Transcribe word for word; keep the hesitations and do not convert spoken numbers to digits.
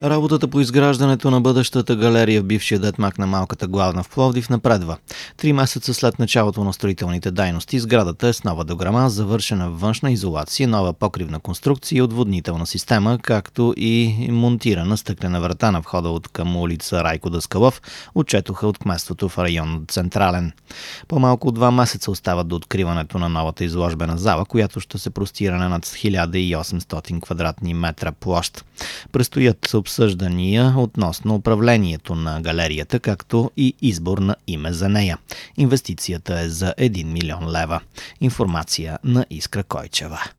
Работата по изграждането на бъдещата галерия в бившия детмак на Малката главна в Пловдив напредва. Три месеца след началото на строителните дейности, сградата е с нова дограма, завършена външна изолация, нова покривна конструкция и отводнителна система, както и монтирана стъклена врата на входа от към улица Райко Даскалов, отчетоха от кметството в район Централен. По-малко от два месеца остават до откриването на новата изложбена зала, която ще се простира на над хиляда и осемстотин квадратни метра площ. Предстоят обсъждания относно управлението на галерията, както и избор на име за нея. Инвестицията е за един милион лева. Информация на Искра Койчева.